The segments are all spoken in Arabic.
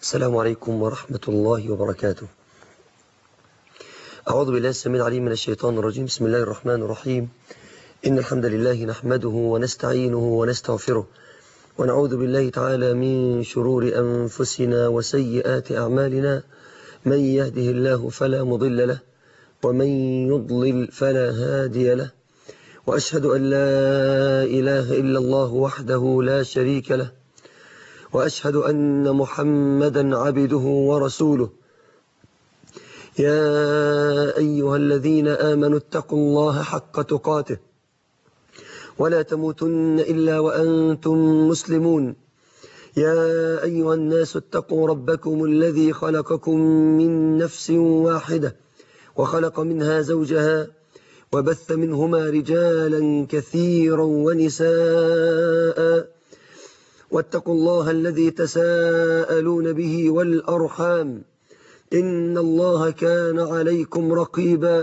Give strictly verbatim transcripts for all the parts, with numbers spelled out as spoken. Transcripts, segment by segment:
السلام عليكم ورحمة الله وبركاته. أعوذ بالله السميع العليم من الشيطان الرجيم. بسم الله الرحمن الرحيم. إن الحمد لله نحمده ونستعينه ونستغفره ونعوذ بالله تعالى من شرور أنفسنا وسيئات أعمالنا. من يهده الله فلا مضل له ومن يضلل فلا هادي له، وأشهد أن لا إله إلا الله وحده لا شريك له، وأشهد أن محمدا عبده ورسوله. يا أيها الذين آمنوا اتقوا الله حق تقاته ولا تموتن إلا وأنتم مسلمون. يا أيها الناس اتقوا ربكم الذي خلقكم من نفس واحدة وخلق منها زوجها وبث منهما رجالا كثيرا ونساء، واتقوا الله الذي تساءلون به والأرحام إن الله كان عليكم رقيبا.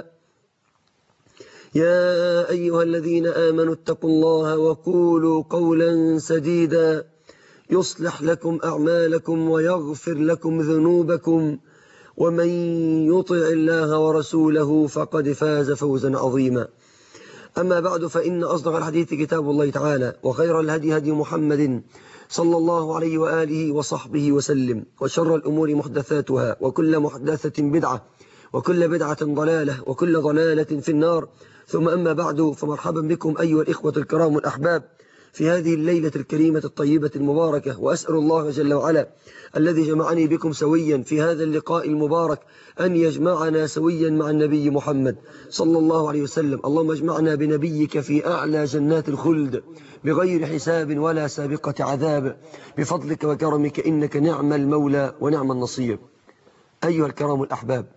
يا أيها الذين آمنوا اتقوا الله وقولوا قولا سديدا يصلح لكم أعمالكم ويغفر لكم ذنوبكم، ومن يطع الله ورسوله فقد فاز فوزا عظيما. أما بعد، فإن أصدق الحديث كتاب الله تعالى، وخير الهدي هدي محمد صلى الله عليه وآله وصحبه وسلم، وشر الأمور محدثاتها، وكل محدثة بدعة، وكل بدعة ضلالة، وكل ضلالة في النار. ثم أما بعد، فمرحبا بكم أيها الإخوة الكرام الأحباب في هذه الليلة الكريمة الطيبة المباركة. وأسأل الله جل وعلا الذي جمعني بكم سويا في هذا اللقاء المبارك أن يجمعنا سويا مع النبي محمد صلى الله عليه وسلم. اللهم اجمعنا بنبيك في أعلى جنات الخلد بغير حساب ولا سابقة عذاب، بفضلك وكرمك، إنك نعم المولى ونعم النصير. أيها الكرام الأحباب،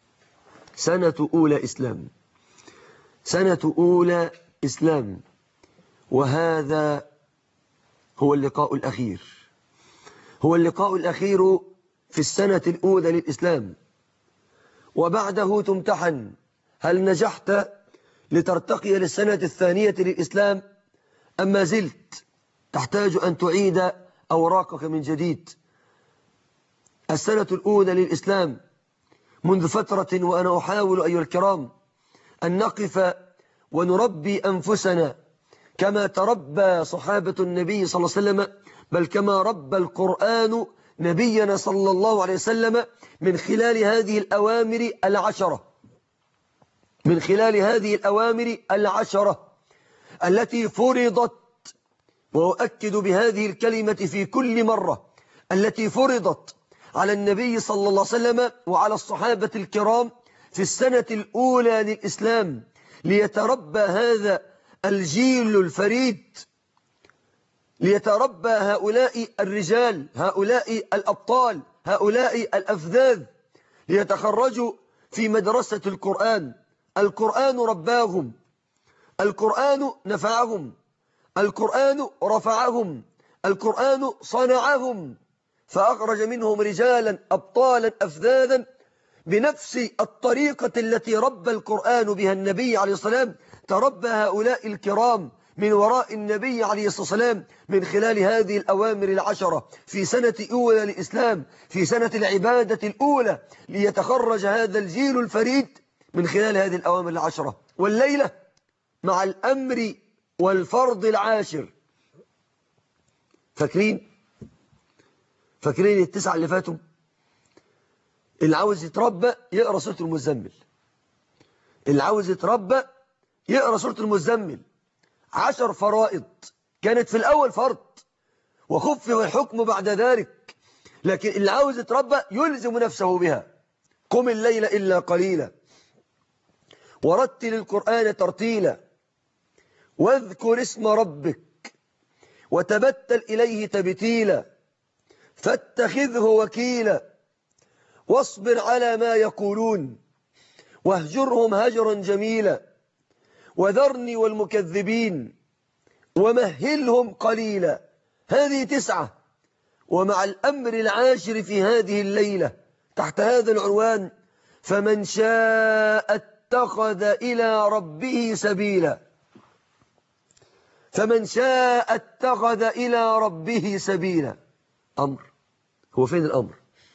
سنة أولى إسلام، سنة أولى إسلام، وهذا هو اللقاء الأخير، هو اللقاء الأخير في السنة الأولى للإسلام، وبعده تمتحن. هل نجحت لترتقي للسنة الثانية للإسلام أم ما زلت تحتاج أن تعيد أوراقك من جديد؟ السنة الأولى للإسلام منذ فترة، وأنا أحاول أيها الكرام أن نقف ونربي أنفسنا كما تربى صحابة النبي صلى الله عليه وسلم، بل كما ربى القرآن نبينا صلى الله عليه وسلم، من خلال هذه الأوامر العشرة، من خلال هذه الأوامر العشرة التي فرضت، وأؤكد بهذه الكلمة في كل مرة، التي فرضت على النبي صلى الله عليه وسلم وعلى الصحابة الكرام في السنة الأولى للإسلام، ليتربى هذا الجيل الفريد، ليتربى هؤلاء الرجال، هؤلاء الأبطال، هؤلاء الأفذاذ، ليتخرجوا في مدرسة القرآن. القرآن رباهم، القرآن نفعهم، القرآن رفعهم، القرآن صنعهم، فأخرج منهم رجالا أبطالا أفذاذا بنفس الطريقة التي ربى القرآن بها النبي عليه الصلاة والسلام. تربى هؤلاء الكرام من وراء النبي عليه الصلاة والسلام من خلال هذه الأوامر العشرة في سنة أولى للإسلام، في سنة العبادة الأولى، ليتخرج هذا الجيل الفريد من خلال هذه الأوامر العشرة. والليلة مع الأمر والفرض العاشر. فاكرين فاكرين التسعة اللي فاتوا؟ اللي عاوز يتربى يقرأ سورة المزمل، اللي عاوز يتربى يقرأ سورة المزمل. عشر فرائض كانت في الأول فرض وخفف الحكم بعد ذلك، لكن اللي عاوز يتربى يلزم نفسه بها. قم الليل إلا قليلا، ورتل القرآن ترتيلا، واذكر اسم ربك، وتبتل إليه تبتيلا، فاتخذه وكيلا، واصبر على ما يقولون، واهجرهم هجرا جميلا، وذرني والمكذبين ومهلهم قليلا. هذه تسعة. ومع الأمر العاشر في هذه الليلة تحت هذا العنوان: فمن شاء اتخذ إلى ربه سبيلا. فمن شاء اتخذ إلى ربه سبيلا. أمر. هو فين الأمر؟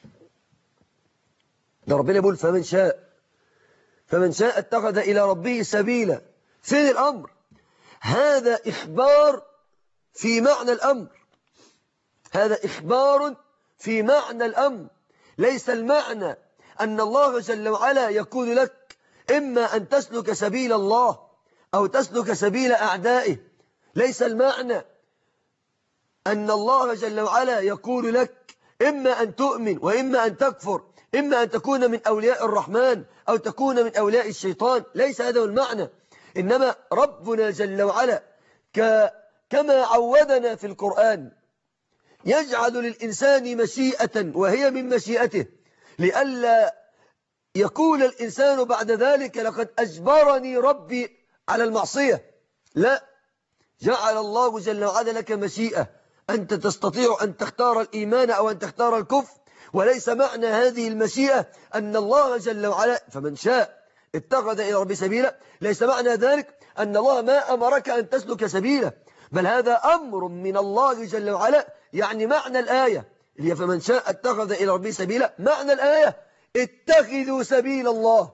ده ربنا يقول فمن شاء فمن شاء اتخذ إلى ربه سبيلا. فين الأمر؟ هذا إخبار في معنى الأمر، هذا إخبار في معنى الأمر. ليس المعنى أن الله جل وعلا يقول لك إما أن تسلك سبيل الله أو تسلك سبيل أعدائه. ليس المعنى أن الله جل وعلا يقول لك إما أن تؤمن وإما أن تكفر، إما أن تكون من أولياء الرحمن أو تكون من أولياء الشيطان. ليس هذا هو المعنى. إنما ربنا جل وعلا كما عودنا في القرآن يجعل للإنسان مشيئة وهي من مشيئته، لئلا يقول الإنسان بعد ذلك لقد أجبرني ربي على المعصية. لا، جعل الله جل وعلا لك مشيئة، أنت تستطيع أن تختار الإيمان أو أن تختار الكفر. وليس معنى هذه المشيئة أن الله جل وعلا فمن شاء اتخذ إلى ربه سبيلا، ليس معنى ذلك أن الله ما أمرك أن تسلك سبيله، بل هذا أمر من الله جل وعلا. يعني معنى الآية اللي هي فمن شاء اتخذ إلى ربه سبيلا، معنى الآية اتخذوا سبيل الله.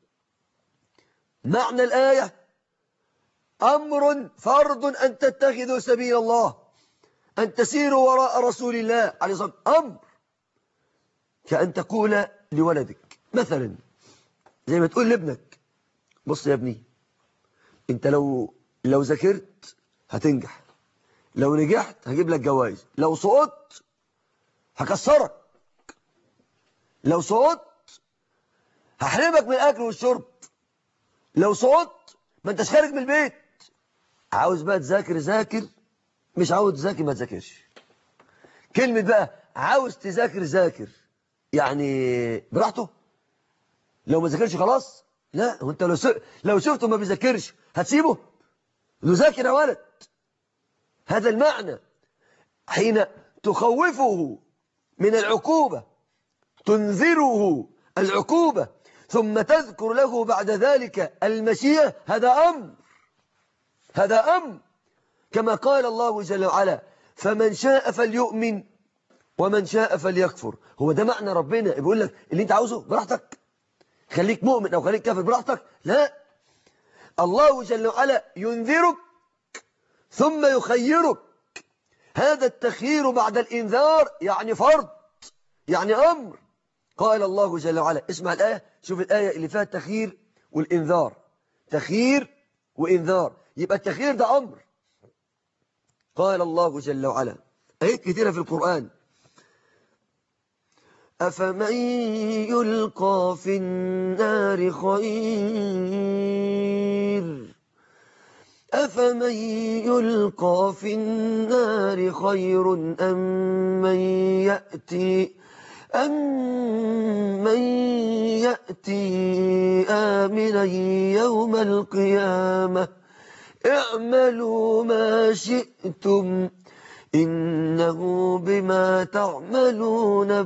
معنى الآية أمر فرض أن تتخذوا سبيل الله، أن تسيروا وراء رسول الله عليه الصلاة والسلام. أمر كأن تقول لولدك مثلا، زي ما تقول لابنك بص يا ابني، انت لو لو ذاكرت هتنجح، لو نجحت هجيب لك جوائز، لو سقطت هكسرك، لو سقطت هحرمك من الاكل والشرب، لو سقطت ما انتش خارج من البيت. عاوز بقى تذاكر ذاكر، مش عاوز تذاكر ما تذاكرش. كلمة بقى عاوز تذاكر ذاكر يعني براحته، لو ما ذاكرش خلاص. لا، وانت لو س... لو شفته ما بيذاكرش هتسيبه؟ يذاكر يا ولد. هذا المعنى. حين تخوفه من العقوبة، تنذره العقوبة، ثم تذكر له بعد ذلك المشيئة، هذا أمر، هذا أمر. كما قال الله جل وعلا فمن شاء فليؤمن ومن شاء فليكفر. هو ده معنى ربنا بيقول لك اللي انت عاوزه براحتك، خليك مؤمن أو خليك كافر براحتك. لا، الله جل وعلا ينذرك ثم يخيرك. هذا التخيير بعد الإنذار يعني فرض، يعني أمر. قال الله جل وعلا، اسمع الآية، شوف الآية اللي فيها التخيير والإنذار، تخيير وإنذار، يبقى التخيير ده أمر. قال الله جل وعلا آيات كثيرة في القرآن، أفمن يلقى في النار خير أفمن يلقى في النار خير أم من يأتي أم من يأتي آمنا يوم القيامة اعملوا ما شئتم إنه بما تعملون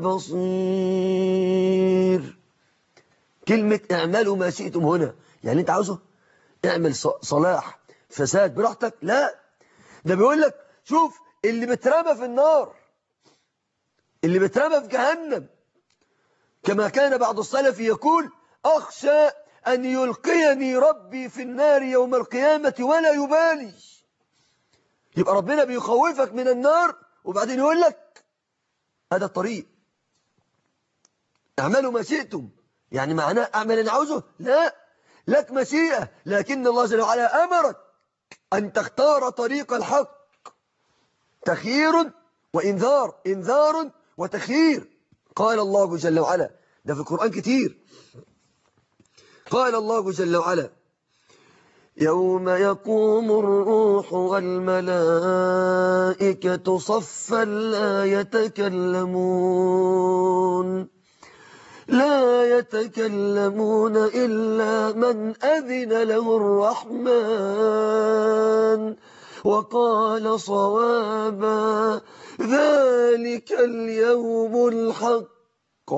بصير. كلمة اعملوا ما شئتم هنا يعني انت عاوزه اعمل صلاح فساد براحتك؟ لا، ده بيقول لك شوف اللي بترمى في النار، اللي بترمى في جهنم، كما كان بعض السلف يقول أخشى أن يلقيني ربي في النار يوم القيامة ولا يبالي. يبقى ربنا بيخوفك من النار وبعدين يقول لك هذا الطريق، اعملوا ما شئتم، يعني معناه اعمل اللي عاوزه؟ لا، لك مشيئة، لكن الله جل وعلا أمرك أن تختار طريق الحق. تخيير وإنذار، إنذار وتخيير. قال الله جل وعلا، ده في القرآن كتير، قال الله جل وعلا يوم يقوم الروح والملائكة صفا لا يتكلمون لا يتكلمون إلا من أذن له الرحمن وقال صوابا ذلك اليوم الحق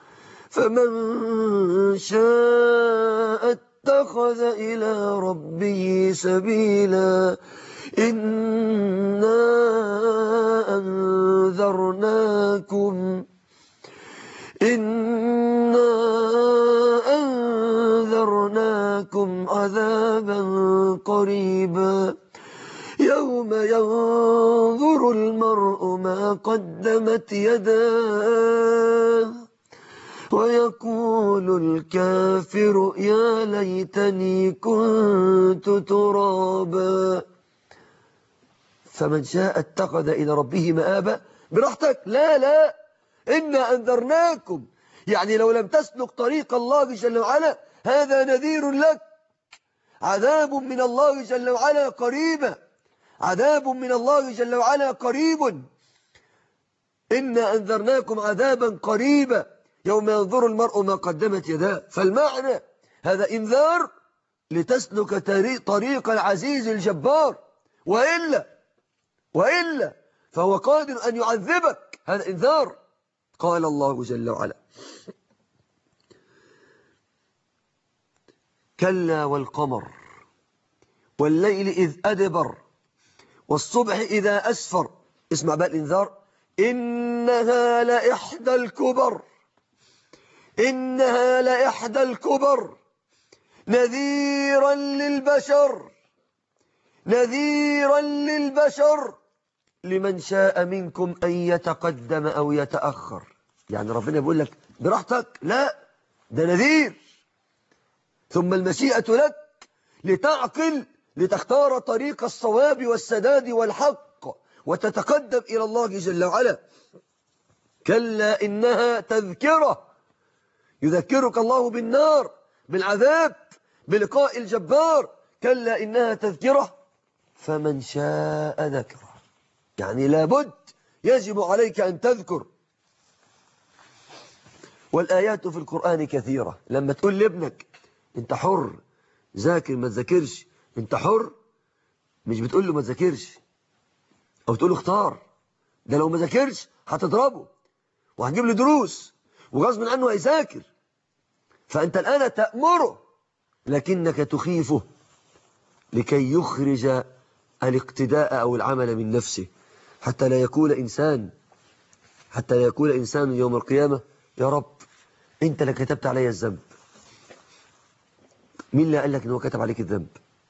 فمن شاء اتخذ إلى ربه سبيلا إنا أنذرناكم إنا قريبا يوم ينظر المرء ما قدمت يداه ويقول الكافر يا ليتني كنت ترابا. فمن شاء اتخذ إلى ربه مآبا. براحتك، لا لا، إنا أنذرناكم، يعني لو لم تسلك طريق الله جل وعلا هذا نذير لك، عذاب من الله جل وعلا قريبا، عذاب من الله جل وعلا قريب. إنا أنذرناكم عذابا قريبا يوم ينظر المرء ما قدمت يداه. فالمعنى هذا إنذار لتسلك طريق العزيز الجبار، وإلا وإلا فهو قادر أن يعذبك. هذا إنذار. قال الله جل وعلا كلا والقمر والليل إذ أدبر والصبح إذا أسفر. اسمع بقى الإنذار. إنها لإحدى الكبر، إنها لإحدى الكبر نذيرا للبشر، نذيرا للبشر لمن شاء منكم أن يتقدم أو يتأخر. يعني ربنا بيقول لك براحتك، لا، ده نذير. ثم المشيئة لك لتعقل، لتختار طريق الصواب والسداد والحق وتتقدم إلى الله جل وعلا. كلا إنها تذكرة، يذكرك الله بالنار، بالعذاب، بلقاء الجبار. كلا إنها تذكرة فمن شاء ذكره. يعني لابد، يجب عليك أن تذكر. والآيات في القرآن كثيرة. لما تقول لابنك أنت حر، ذاكر ما تذاكرش، أنت حر، مش بتقول له ما تذاكرش أو تقول له اختار. ده لو ما ذاكرش هتضربه وهتجيب له دروس وغصب عنه هيذاكر. فأنت الآن تأمره لكنك تخيفه لكي يخرج الاقتداء أو العمل من نفسه، حتى لا يكون إنسان حتى لا يكون إنسان يوم القيامة يا رب أنت اللي كتبت علي الذنب. مين اللي قال لك أنه كتب عليك الذنب؟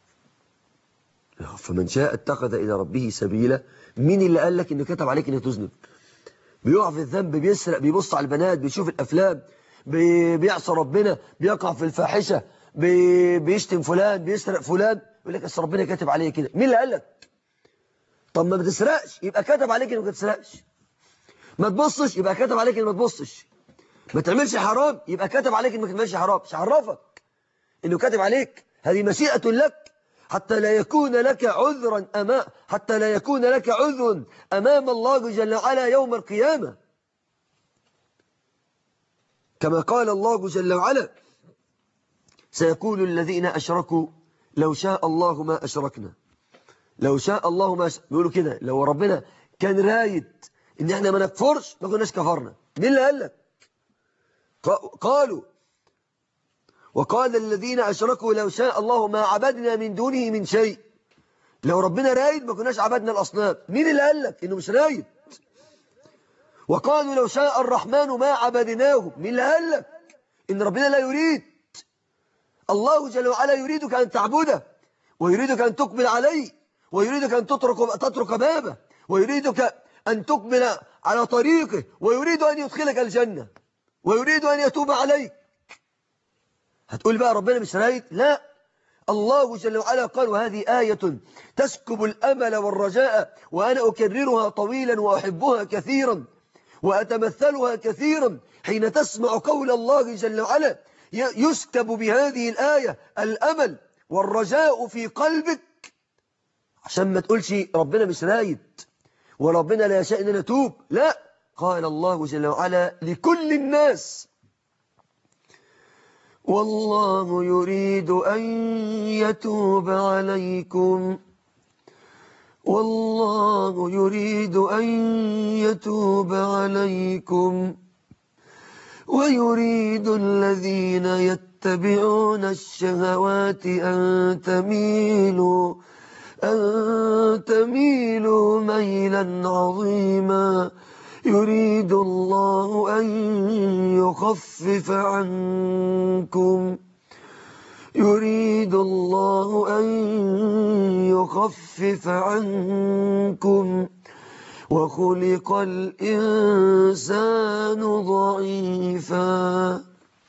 فمن شاء اتخذ إلى ربه سبيلا. مين اللي قال لك أنه كتب عليك أنه تذنب؟ بيقع في الذنب، بيسرق، بيبص على البنات، بيشوف الأفلام، بيعصى ربنا، بيقع في الفاحشة، بيشتم فلان، بيسرق فلان، يقول لك أصل ربنا كاتب عليه كده. مين اللي قال لك؟ طب ما بتسرقش يبقى كاتب عليك انك ما تسرقش. ما تبصش يبقى كاتب عليك انك ما تبصش. ما تعملش حرام يبقى كاتب عليك انك ما تعملش حرام. مش عرفك انه كاتب عليك؟ هذه مشيئة لك حتى لا يكون لك عذرا امام حتى لا يكون لك عذر امام الله جل وعلا يوم القيامة. كما قال الله جل وعلا سيقول الذين أشركوا لو شاء الله ما أشركنا. لو شاء الله ما أشركنا. بيقولوا كده لو ربنا كان رايد إن احنا ما نكفرش ما كناش كفرنا. مين اللي قال لك؟ قالوا وقال الذين أشركوا لو شاء الله ما عبدنا من دونه من شيء. لو ربنا رايد ما كناش عبدنا الأصنام. مين اللي قال لك إنه مش رايد؟ وقالوا لو شاء الرحمن ما عبدناهم. مين اللي قال لك إن ربنا لا يريد؟ الله جل وعلا يريدك أن تعبده، ويريدك أن تقبل عليه، ويريدك أن تترك تترك بابه، ويريدك أن تقبل على طريقه، ويريد أن يدخلك الجنة، ويريد أن يتوب عليك. هتقول بقى ربنا مش رايد؟ لا، الله جل وعلا قال وهذه آية تسكب الأمل والرجاء وأنا أكررها طويلا وأحبها كثيرا وأتمثلها كثيرا حين تسمع قول الله جل وعلا يسكب بهذه الآية الأمل والرجاء في قلبك، عشان ما تقولش ربنا مش رايد وربنا لا يشاء أن نتوب. لا، قال الله جل وعلا لكل الناس والله يريد أن يتوب عليكم، والله يريد أن يتوب عليكم ويريد الذين يتبعون الشهوات أن تميلوا أن تميلوا ميلا عظيما يريد الله أن يخفف عنكم يريد الله أن يخفف عنكم وخلق الإنسان ضعيفا.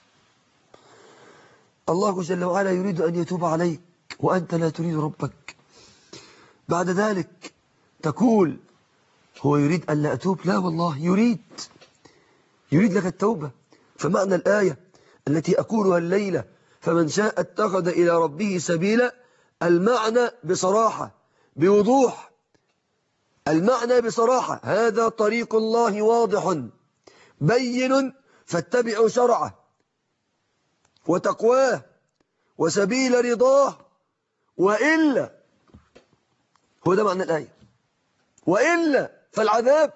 الله جل وعلا يريد أن يتوب عليك وأنت لا تريد ربك. بعد ذلك تقول هو يريد أن لا أتوب؟ لا والله يريد يريد لك التوبة. فمعنى الآية التي أقولها الليلة فمن شاء اتخذ إلى ربه سبيلا، المعنى بصراحة بوضوح، المعنى بصراحة هذا طريق الله واضح بين فاتبعوا شرعه وتقواه وسبيل رضاه، وإلا هو ده معنى الآية، وإلا فالعذاب.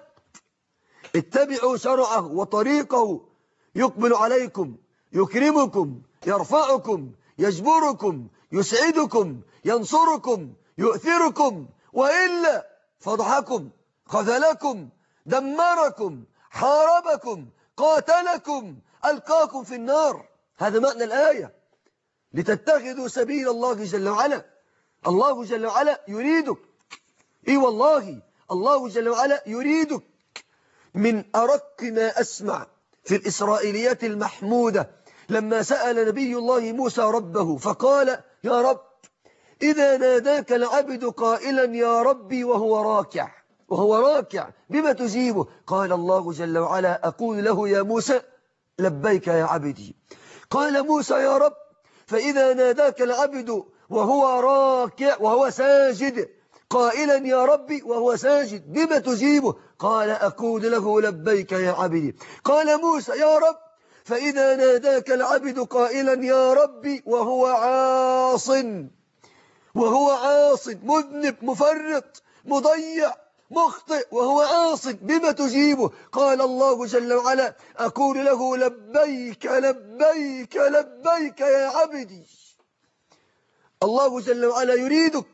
اتبعوا شرعه وطريقه يقبل عليكم، يكرمكم، يرفعكم، يجبركم، يسعدكم، ينصركم، يؤثركم، وإلا فضحكم، خذلكم، دمركم، حاربكم، قاتلكم، ألقاكم في النار. هذا معنى الآية، لتتخذوا سبيل الله جل وعلا. الله جل وعلا يريدك، إي والله الله جل وعلا يريدك. من أرق ما أسمع في الإسرائيليات المحمودة لما سأل نبي الله موسى ربه فقال يا رب إذا ناداك العبد قائلا يا ربي وهو راكع وهو راكع بما تجيبه؟ قال الله جل وعلا أقول له يا موسى لبيك يا عبدي. قال موسى يا رب فإذا ناداك العبد وهو راكع وهو ساجد قائلا يا ربي وهو ساجد بما تجيبه؟ قال أقول له لبيك يا عبدي. قال موسى يا رب فإذا ناداك العبد قائلا يا ربي وهو عاص وهو عاص مذنب مفرط مضيع مخطئ وهو عاص بما تجيبه؟ قال الله جل وعلا أقول له لبيك لبيك لبيك يا عبدي. الله جل وعلا يريدك.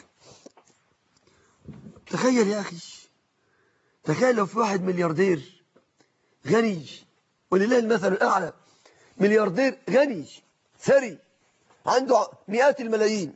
تخيل يا أخي، تخيل لو في واحد ملياردير غني ولله المثل الأعلى، ملياردير غني ثري عنده مئات الملايين،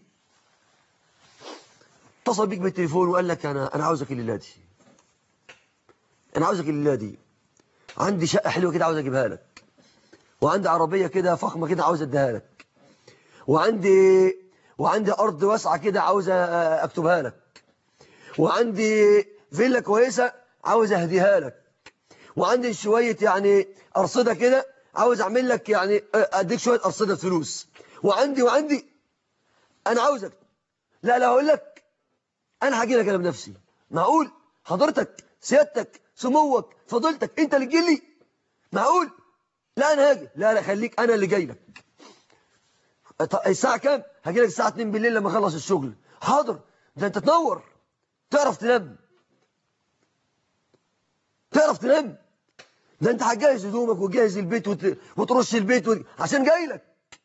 اتصل بيك بالتليفون وقال لك أنا أنا عاوزك الليلة دي، أنا عاوزك الليلة دي، عندي شقة حلوة كده عاوز أجيبها لك، وعندي عربية كده فخمة كده عاوز أديها لك، وعندي وعندي أرض واسعة كده عاوز أكتبها لك، وعندي فيلا كويسة عاوز أهديها لك، وعندي شوية يعني أرصدة كده عاوز أعمل لك يعني أديك شوية أرصدة فلوس، وعندي وعندي أنا عاوزك. لا لا أقول لك أنا هاجي لك أنا بنفسي. معقول حضرتك سيادتك سموك فضيلتك أنت اللي تجي لي؟ معقول؟ لا أنا هاجي. لا لا خليك أنا اللي جاي لك. الساعة كام؟ هاجي لك الساعة اتنين بالليل لما أخلص الشغل. حاضر. ده أنت تنور، تعرف تنام، تعرف تنام. ده أنت هتجهز هدومك وتجهز البيت وت... وترش البيت و... عشان جاي لك.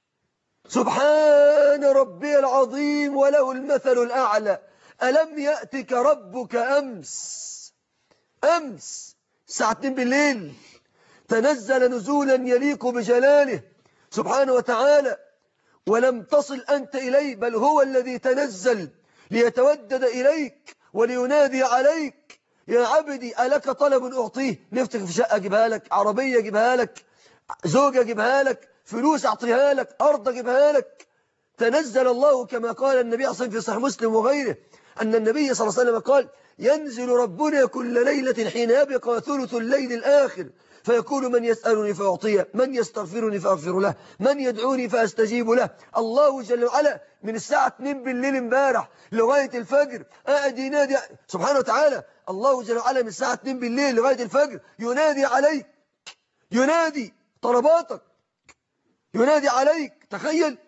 سبحان ربي العظيم وله المثل الأعلى. ألم يأتك ربك أمس أمس الساعة اتنين بالليل تنزل نزولا يليق بجلاله سبحانه وتعالى، ولم تصل أنت إليه، بل هو الذي تنزل ليتودد إليك ولينادي عليك يا عبدي ألك طلب أعطيه؟ نفتك في شقة أجيبها لك، عربية أجيبها لك، زوجة أجيبها لك، فلوس أعطيها لك، أرض أجيبها لك. تنزل الله كما قال النبي صلى الله عليه وسلم في صحيح مسلم وغيره أن النبي صلى الله عليه وسلم قال ينزل ربنا كل ليلة حين يبقى ثلث الليل الآخر فيقول من يسألني فأعطيه، من يستغفرني فأغفر له، من يدعوني فأستجيب له. الله جل وعلا من الساعة اتنين بالليل امبارح لغاية الفجر قاعد ينادي سبحانه وتعالى. الله جل وعلا من الساعة اتنين بالليل لغاية الفجر ينادي عليك، ينادي طلباتك، ينادي عليك. تخيل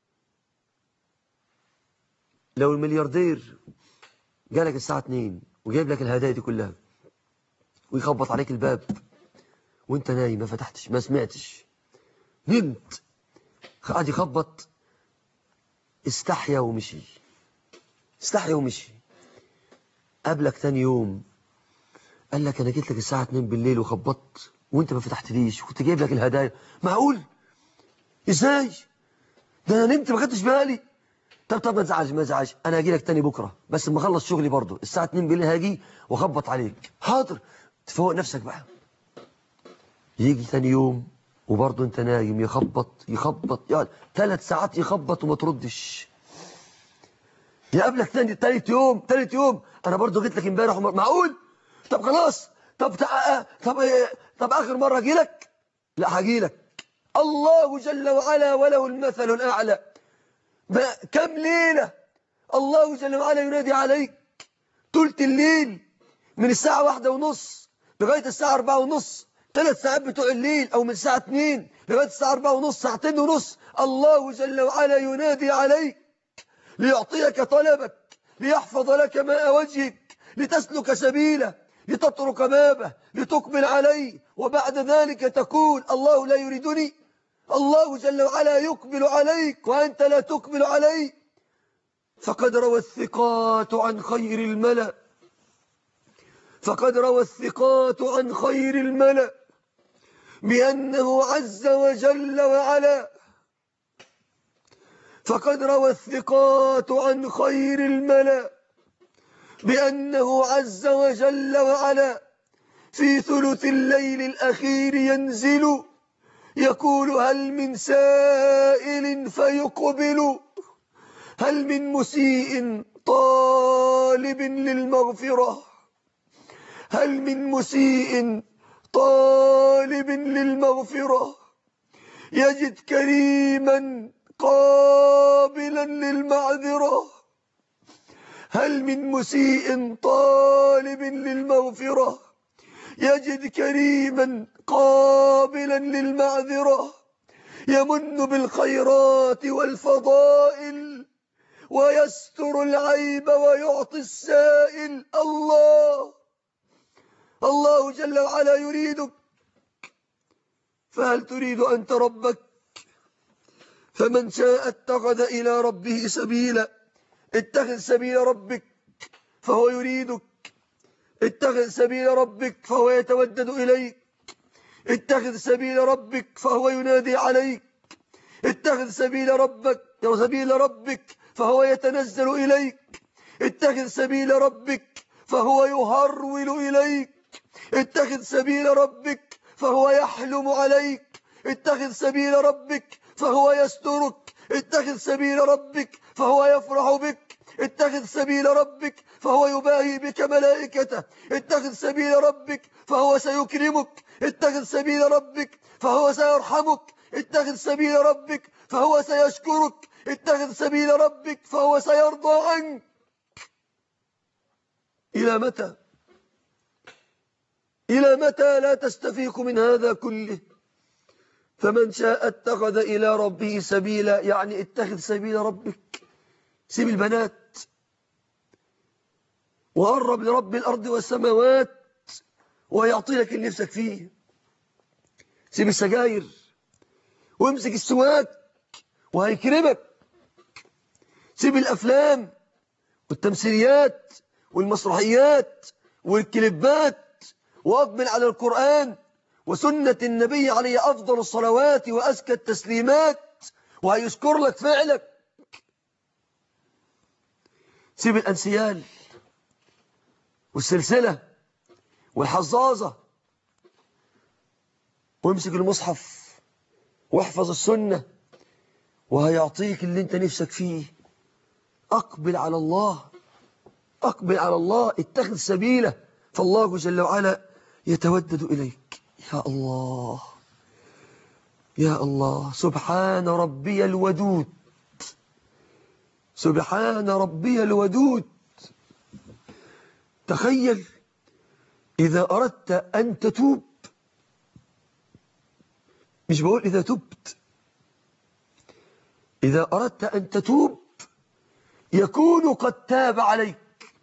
لو الملياردير جالك الساعة اتنين وجايب لك الهدايا دي كلها ويخبط عليك الباب وانت نايم ما فتحتش ما سمعتش نمت، قاعد يخبط، استحيا ومشي، استحيا ومشي. قابلك تاني يوم قال لك انا جيت لك الساعة اتنين بالليل وخبطت وانت ما فتحتليش وكنت جايب لك الهدايا. معقول؟ ازاي؟ ده انا نمت ما خدتش بالي. طب طب ما تزعلش ما تزعلش، انا هاجي لك تاني بكره بس اما اخلص شغلي برضه الساعه اتنين بالليل هاجي واخبط عليك. حاضر. تفوق نفسك بقى. يجي ثاني يوم وبرضه انت نايم، يخبط يخبط يعني ثلاث ساعات يخبط وما تردش. يقابلك ثاني ثالث يوم ثالث يوم انا برضه جيت لك امبارح ومر... معقول؟ طب خلاص طب تع... طب طب اخر مره اجي لك. لا هاجي لك. الله جل وعلا وله المثل الاعلى. كم ليله الله جل وعلا ينادي عليك ثلث الليل من الساعه واحدة ونص لغايه الساعه أربعة ونص، ثلاث ساعات بتوع الليل، او من الساعه اتنين لغايه الساعه أربعة ونص، ساعتين ونص. الله جل وعلا ينادي عليك ليعطيك طلبك، ليحفظ لك ماء وجهك، لتسلك سبيله، لتترك بابه، لتقبل عليه، وبعد ذلك تقول الله لا يريدني. الله جل وعلا يقبل عليك وأنت لا تقبل عليه. فقد روى الثقات عن خير الملأ فقد روى الثقات عن خير الملأ بأنه عز وجل وعلا فقد روى الثقات عن خير الملأ بأنه عز وجل وعلا في ثلث الليل الأخير ينزل يقول هل من سائل فيقبل، هل من مسيء طالب للمغفرة، هل من مسيء طالب للمغفرة يجد كريما قابلا للمعذرة، هل من مسيء طالب للمغفرة يجد كريما قابلا للمعذرة يمن بالخيرات والفضائل ويستر العيب ويعطي السائل. الله الله جل وعلا يريدك، فهل تريد أنت ربك؟ فمن شاء اتخذ إلى ربه سبيلا. اتخذ سبيل ربك فهو يريدك، اتخذ سبيل ربك فهو يتودد إليك، اتخذ سبيل ربك فهو ينادي عليك، اتخذ سبيل ربك سبيل ربك فهو يتنزل إليك، اتخذ سبيل ربك فهو يهرول إليك، اتخذ سبيل ربك فهو يحلم عليك، اتخذ سبيل ربك فهو يسترك، اتخذ سبيل ربك فهو يفرح بك، اتخذ سبيل ربك فهو يباهي بك ملائكته، اتخذ سبيل ربك فهو سيكرمك، اتخذ سبيل ربك فهو سيرحمك، اتخذ سبيل ربك فهو سيشكرك، اتخذ سبيل ربك فهو سيرضى عنك. إلى متى؟ إلى متى لا تستفيق من هذا كله؟ فمن شاء اتخذ إلى ربه سبيلا، يعني اتخذ سبيل ربك، سيب البنات وقرب لرب الأرض والسماوات ويعطي لك اللي نفسك فيه. سيب السجاير وامسك السواك وهيكرمك. سيب الأفلام والتمثيليات والمسرحيات والكليبات وأقبل على القرآن وسنة النبي عليه أفضل الصلوات وأزكى التسليمات وهيذكر لك فعلك. سيب الأنسيال والسلسلة والحظاظة وامسك المصحف واحفظ السنة وهيعطيك اللي انت نفسك فيه. أقبل على الله، أقبل على الله، اتخذ سبيله، فالله جل وعلا يتودد إليك. يا الله يا الله، سبحان ربي الودود، سبحان ربي الودود. تخيل إذا أردت أن تتوب، مش بقول إذا تبت، إذا أردت أن تتوب يكون قد تاب عليك،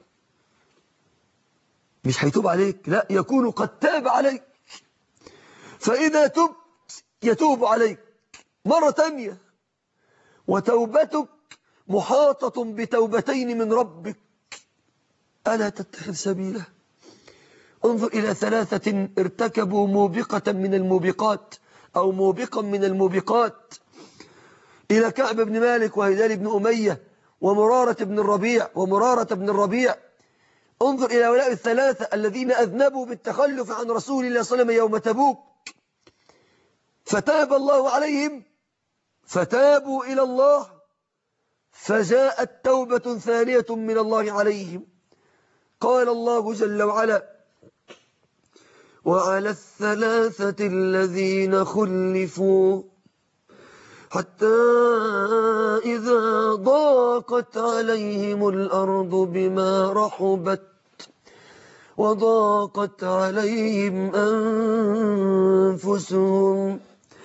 مش هيتوب عليك، لا، يكون قد تاب عليك. فإذا تبت يتوب عليك مرة تانية، وتوبتك محاطة بتوبتين من ربك. ألا تتخذ سبيله؟ انظر إلى ثلاثة ارتكبوا موبقة من الموبقات أو موبقا من الموبقات. إلى كعب بن مالك وهلال بن أمية ومرارة بن الربيع ومرارة بن الربيع. انظر إلى هؤلاء الثلاثة الذين أذنبوا بالتخلف عن رسول الله صلى الله عليه وسلم يوم تبوك، فتاب الله عليهم، فتابوا إلى الله، فجاءت توبة ثانية من الله عليهم. قال الله جل وعلا: وعلى الثلاثة الذين خلفوا حتى إذا ضاقت عليهم الأرض بما رحبت وضاقت عليهم أنفسهم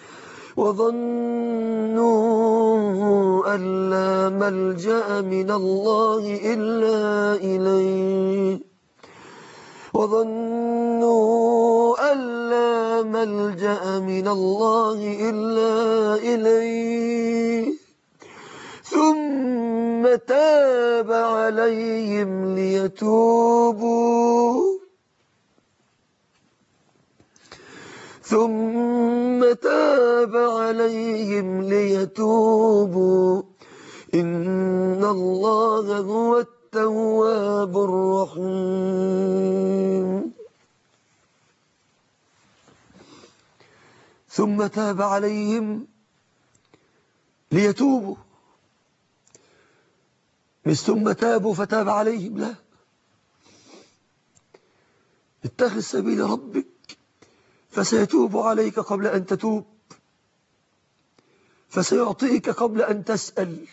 وظنوا أن لا ملجأ من الله إلا إليه وظنوا أن لا ملجأ من الله إلا إليه ثم تاب عليهم ليتوبوا ثم تاب عليهم ليتوبوا إن الله هو التواب الرحيم. ثم تاب عليهم ليتوبوا، مش ثم تابوا فتاب عليهم، لا، اتخذ سبيل ربك فسيتوب عليك قبل أن تتوب، فسيعطيك قبل أن تسأل.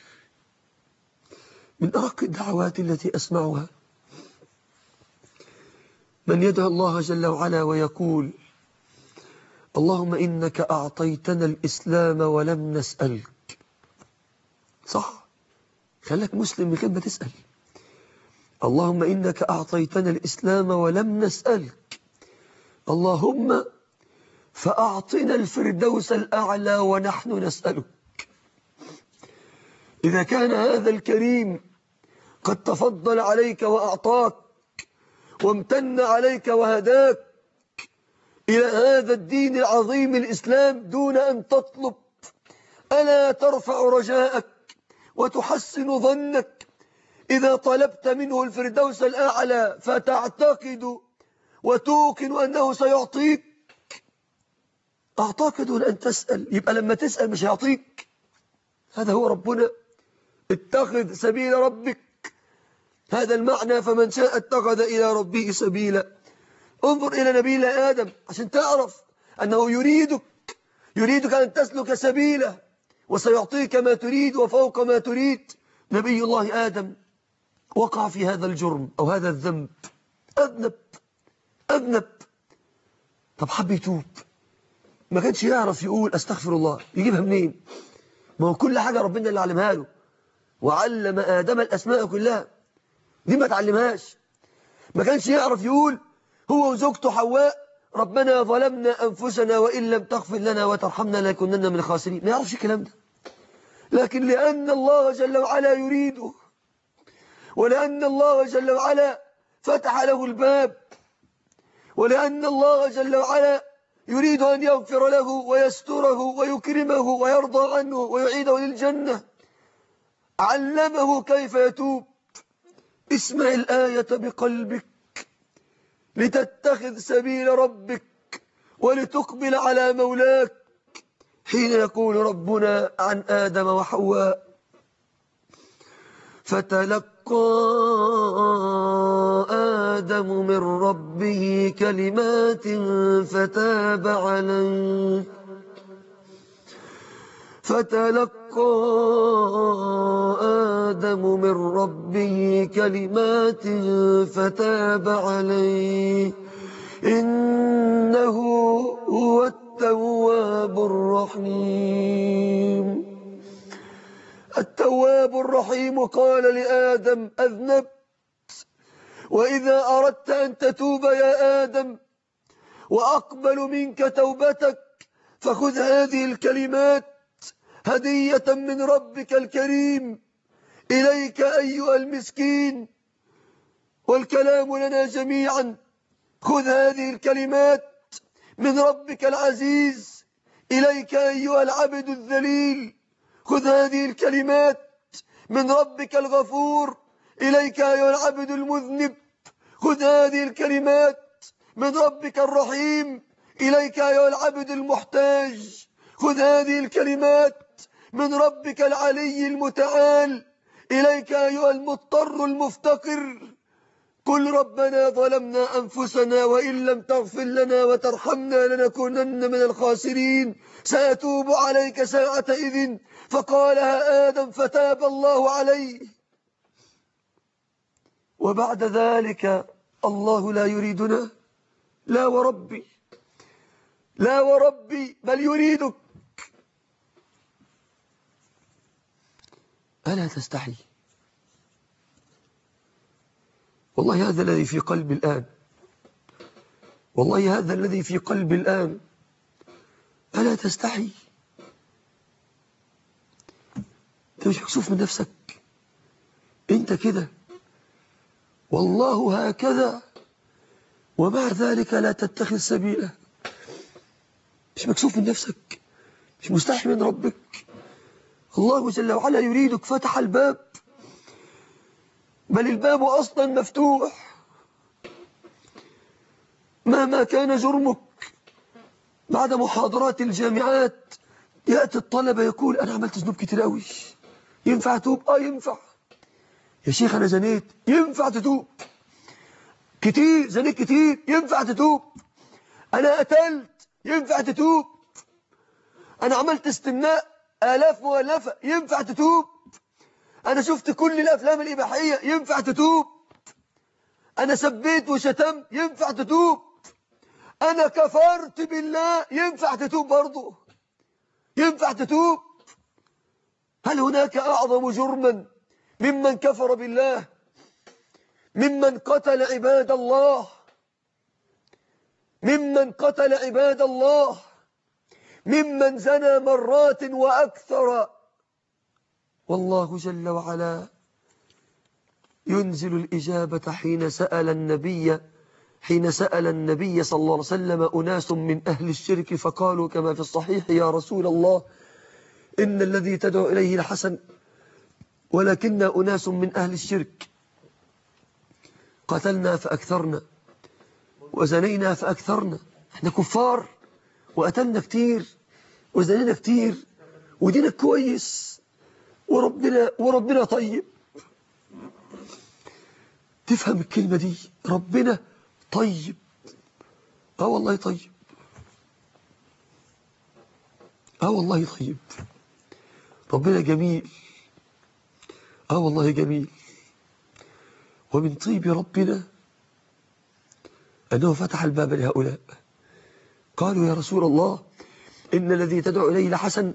من أرق الدعوات التي أسمعها من يدعو الله جل وعلا ويقول: اللهم إنك أعطيتنا الإسلام ولم نسألك. صح، خلك مسلم من غير ما تسأل. اللهم إنك أعطيتنا الإسلام ولم نسألك، اللهم فأعطنا الفردوس الأعلى ونحن نسألك. إذا كان هذا الكريم قد تفضل عليك وأعطاك وامتن عليك وهداك إلى هذا الدين العظيم الإسلام دون أن تطلب، ألا ترفع رجاءك وتحسن ظنك إذا طلبت منه الفردوس الأعلى فتعتقد وتوقن أنه سيعطيك؟ أعطاك دون أن تسأل، يبقى لما تسأل مش هيعطيك. هذا هو ربنا، اتخذ سبيل ربك، هذا المعنى، فمن شاء اتخذ إلى ربه سبيلا. انظر إلى نبي الله آدم عشان تعرف أنه يريدك يريدك أن تسلك سبيله وسيعطيك ما تريد وفوق ما تريد. نبي الله آدم وقع في هذا الجرم أو هذا الذنب، أذنب أذنب طب حب يتوب، ما كانش يعرف يقول أستغفر الله، يجيبها منين؟ ما هو كل حاجة ربنا اللي علمها له، وعلم آدم الأسماء كلها، دي ما تعلمهاش. ما كانش يعرف يقول هو وزوجته حواء ربنا ظلمنا أنفسنا وإن لم تغفر لنا وترحمنا لكننا من الخاسرين، ما يعرفش الكلام ده. لكن لأن الله جل وعلا يريده، ولأن الله جل وعلا فتح له الباب، ولأن الله جل وعلا يريد أن يغفر له ويستره ويكرمه ويرضى عنه ويعيده للجنة، علمه كيف يتوب. اسمع الآية بقلبك لتتخذ سبيل ربك ولتقبل على مولاك، حين يقول ربنا عن آدم وحواء: فتلقى آدم من ربه كلمات فتاب عليه فتلقى آدم من ربه كلمات فتاب عليه إنه هو التواب الرحيم. التواب الرحيم قال لآدم: أذنبت، وإذا أردت أن تتوب يا آدم وأقبل منك توبتك فخذ هذه الكلمات هدية من ربك الكريم إليك أيها المسكين، والكلام لنا جميعا. خذ هذه الكلمات من ربك العزيز إليك أيها العبد الذليل، خذ هذه الكلمات من ربك الغفور إليك أيها العبد المذنب. خذ هذه الكلمات من ربك الرحيم إليك أيها العبد المحتاج. خذ هذه الكلمات من ربك العلي المتعال إليك أيها المضطر المفتقر. قل ربنا ظلمنا أنفسنا وإن لم تغفر لنا وترحمنا لنكونن من الخاسرين سأتوب عليك ساعة إذن فقالها آدم فتاب الله عليه. وبعد ذلك الله لا يريدنا، لا وربي، لا وربي، بل يريدك. ألا تستحي؟ والله هذا الذي في قلبي الآن، والله هذا الذي في قلبي الآن. ألا تستحي؟ أنت مش مكسوف من نفسك؟ أنت كده والله هكذا ومع ذلك لا تتخذ سبيلا. مش مكسوف من نفسك؟ مش مستحي من ربك؟ الله جل وعلا يريدك، فتح الباب، بل الباب أصلا مفتوح. مهما كان جرمك بعد محاضرات الجامعات يأتي الطلبة يقول أنا عملت ذنوب كتير قوي، ينفع أتوب؟ آه ينفع. يا شيخ أنا زنيت، ينفع تتوب. كتير زنيت كتير، ينفع تتوب. أنا قتلت، ينفع تتوب. أنا عملت استمناء آلاف مؤلفة، ينفع تتوب. أنا شفت كل الأفلام الإباحية، ينفع تتوب. أنا سبيت وشتمت، ينفع تتوب. أنا كفرت بالله، ينفع تتوب برضه، ينفع تتوب. هل هناك أعظم جرما ممن كفر بالله، ممن قتل عباد الله، ممن قتل عباد الله، ممن زنى مرات وأكثر؟ والله جل وعلا ينزل الإجابة حين سأل النبي حين سأل النبي صلى الله عليه وسلم أناس من أهل الشرك فقالوا كما في الصحيح يا رسول الله إن الذي تدعو إليه لحسن ولكن أناس من أهل الشرك قتلنا فأكثرنا وزنينا فأكثرنا. احنا كفار وقتلنا كتير وزنينا كتير ودينك كويس وربنا وربنا طيب. تفهم الكلمة دي؟ ربنا طيب. اه والله طيب، اه والله طيب. ربنا جميل، اه والله جميل. ومن طيب ربنا أنه فتح الباب لهؤلاء. قالوا يا رسول الله إن الذي تدعو إليه لحسن،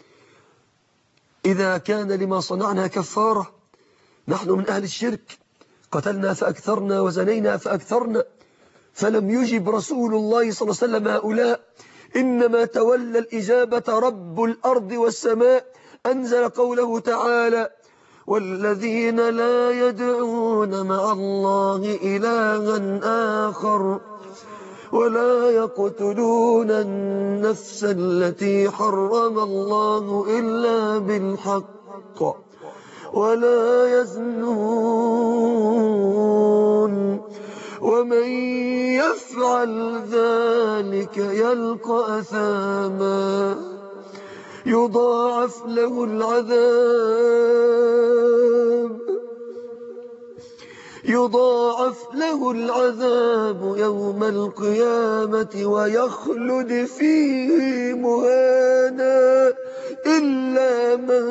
إذا كان لما صنعنا كفارة، نحن من أهل الشرك قتلنا فأكثرنا وزنينا فأكثرنا. فلم يجب رسول الله صلى الله عليه وسلم هؤلاء، إنما تولى الإجابة رب الأرض والسماء. أنزل قوله تعالى والذين لا يدعون مع الله إلها آخر ولا يقتلون النفس التي حرم الله إلا بالحق ولا يزنون ومن يفعل ذلك يلقى أثاما يضاعف له العذاب يضاعف له العذاب يوم القيامة ويخلد فيه مهانا إلا من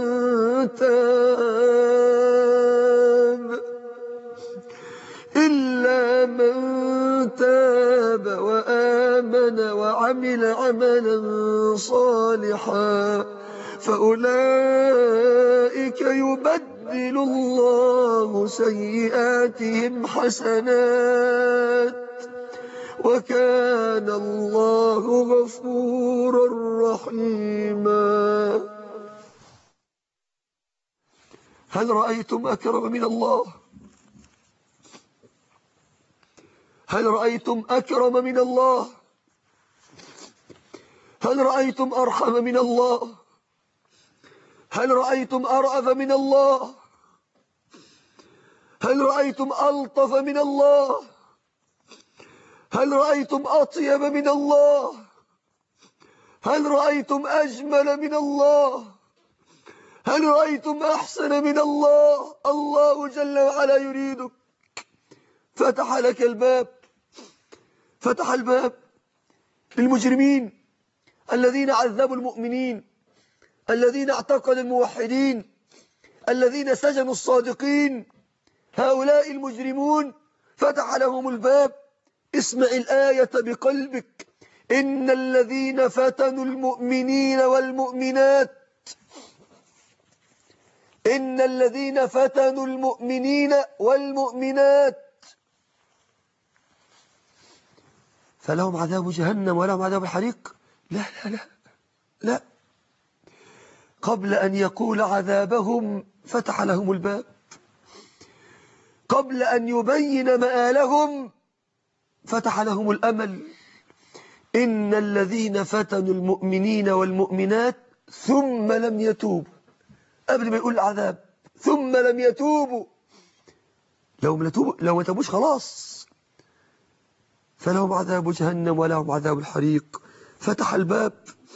تاب إلا من تاب وآمن وعمل عملا صالحا فأولئك يبدل الله سيئاتهم حسنات وكان الله غفورا رحيما. هل رأيتم أكرم من الله؟ هل رأيتم أكرم من الله؟ هل رأيتم أرحم من الله؟ هل رأيتم أرأف من الله؟ هل رأيتم ألطف من الله؟ هل رأيتم أطيب من الله؟ هل رأيتم أجمل من الله؟ هل رأيتم أحسن من الله؟ الله جل وعلا يريدك، فتح لك الباب، فتح الباب للمجرمين الذين عذبوا المؤمنين، الذين اعتقلوا الموحدين، الذين سجنوا الصادقين. هؤلاء المجرمون فتح لهم الباب. اسمع الآية بقلبك: إن الذين فتنوا المؤمنين والمؤمنات إن الذين فتنوا المؤمنين والمؤمنات فلهم عذاب جهنم ولهم عذاب الحريق. لا لا لا لا، قبل أن يقول عذابهم فتح لهم الباب، قبل أن يبين مآلهم فتح لهم الأمل. إن الذين فتنوا المؤمنين والمؤمنات ثم لم يتوبوا، قبل ما يقول العذاب ثم لم يتوبوا، لو ما يتوبوا لو ما تابوش خلاص فلهم عذاب جهنم ولهم عذاب الحريق. فتح الباب،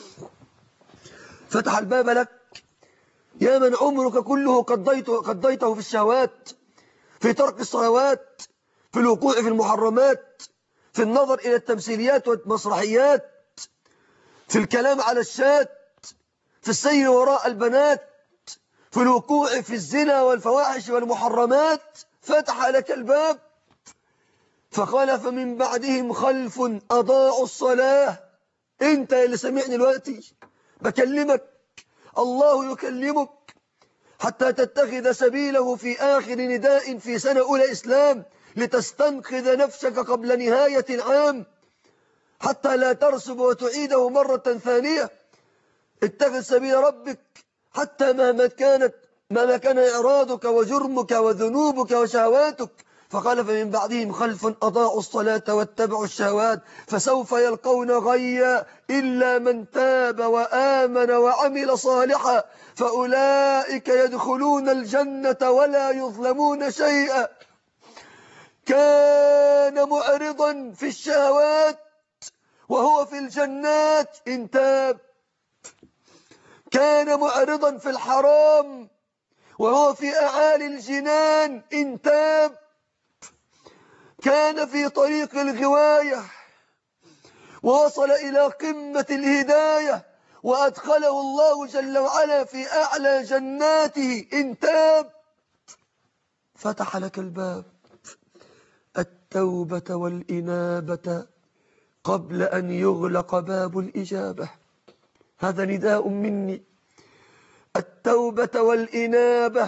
فتح الباب لك يا من عمرك كله قضيته قضيته في الشهوات، في ترك الصلوات، في الوقوع في المحرمات، في النظر إلى التمثيليات والمسرحيات، في الكلام على الشات، في السير وراء البنات، في الوقوع في الزنا والفواحش والمحرمات. فتح لك الباب. فخلف من بعدهم خلف أضاعوا الصلاة. انت اللي سمعني دلوقتي بكلمك، الله يكلمك حتى تتخذ سبيله في آخر نداء في سنة أولى إسلام، لتستنقذ نفسك قبل نهاية العام، حتى لا ترسب وتعيده مرة ثانية. اتخذ سبيل ربك حتى مهما كانت مهما كان إعراضك وجرمك وذنوبك وشهواتك. فخلف من بعدهم خلف أضاعوا الصلاة واتبعوا الشهوات فسوف يلقون غيا إلا من تاب وآمن وعمل صالحا فأولئك يدخلون الجنة ولا يظلمون شيئا. كان معرضا في الشهوات وهو في الجنات إن تاب، كان معرضا في الحرام وهو في أعالي الجنان إن تاب، كان في طريق الغواية ووصل إلى قمة الهداية وأدخله الله جل وعلا في أعلى جناته إن تاب. فتح لك الباب، التوبة والإنابة قبل أن يغلق باب الإجابة. هذا نداء مني، التوبة والإنابة،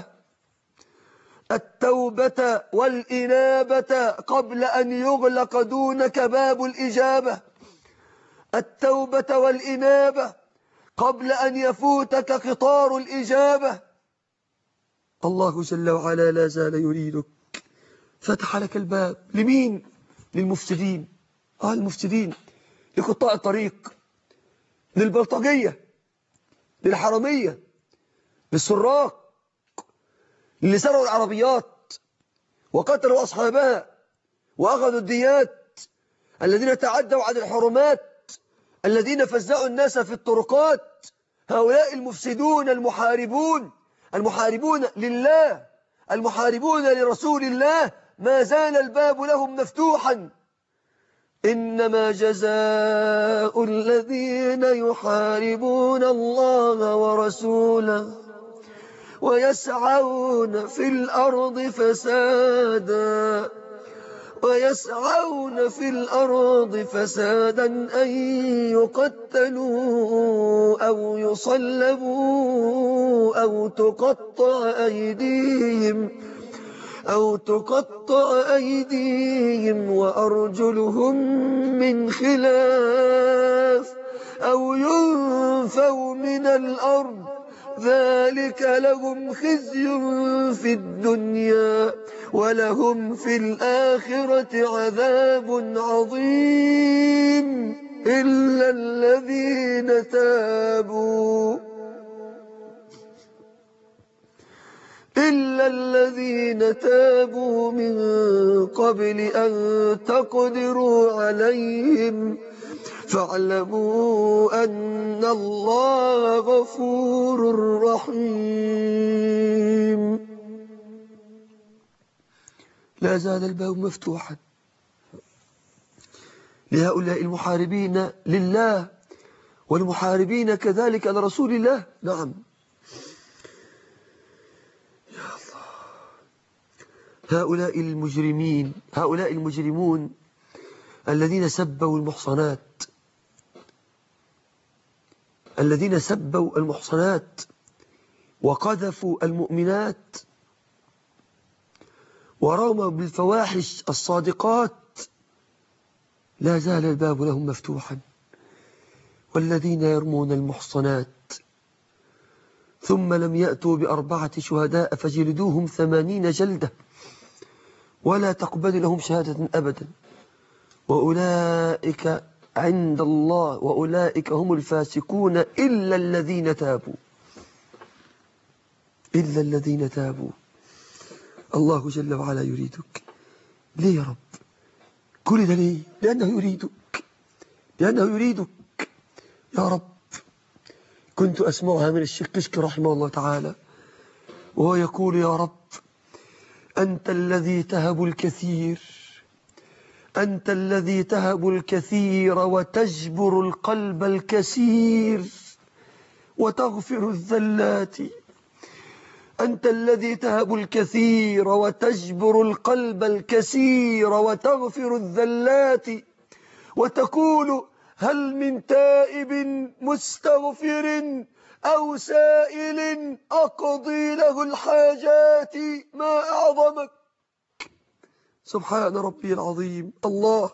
التوبة والإنابة قبل أن يغلق دونك باب الإجابة، التوبة والإنابة قبل أن يفوتك قطار الإجابة. الله جل وعلا لا زال يريدك، فتح لك الباب. لمين؟ للمفسدين، آه المفسدين، لقطاع الطريق، للبلطجية، للحرامية، للسراق، اللي سرقوا العربيات وقتلوا أصحابها وأخذوا الديات، الذين تعدوا على الحرمات، الذين فزعوا الناس في الطرقات. هؤلاء المفسدون المحاربون، المحاربون لله، المحاربون لرسول الله، ما زال الباب لهم مفتوحا. إنما جزاء الذين يحاربون الله ورسوله ويسعون في الأرض فسادا ويسعون في الأرض فسادا أن يقتلوا أو يصلبوا أو تقطع أيديهم أو تقطع أيديهم وأرجلهم من خلاف أو ينفوا من الأرض. ذلك لهم خزي في الدنيا ولهم في الآخرة عذاب عظيم إلا الذين تابوا إلا الذين تابوا من قبل أن تقدروا عليهم فاعلموا أن الله غفور رحيم. لا زال الباب مفتوحا لهؤلاء المحاربين لله والمحاربين كذلك لرسول الله. نعم يا الله، هؤلاء المجرمين، هؤلاء المجرمون الذين سبوا المحصنات، الذين سبوا المحصنات وقذفوا المؤمنات ورموا بالفواحش الصادقات، لا زال الباب لهم مفتوحا. والذين يرمون المحصنات ثم لم يأتوا بأربعة شهداء فجلدوهم ثمانين جلدة ولا تقبل لهم شهادة أبدا وأولئك عند الله وأولئك هم الفاسقون إلا الذين تابوا، إلا الذين تابوا. الله جل وعلا يريدك. ليه يا رب؟ كل ده ليه؟ لأنه يريدك، لأنه يريدك يا رب. كنت أسمعها من الشيخ كشك رحمه الله تعالى وهو يقول: يا رب أنت الذي تهب الكثير، أنت الذي تهب الكثير وتجبر القلب الكثير وتغفر الذلات. أنت الذي تهب الكثير وتجبر القلب الكثير وتغفر الذلات وتقول: هل من تائب مستغفر أو سائل أقضي له الحاجات ما أعظمك. سبحان ربي العظيم. الله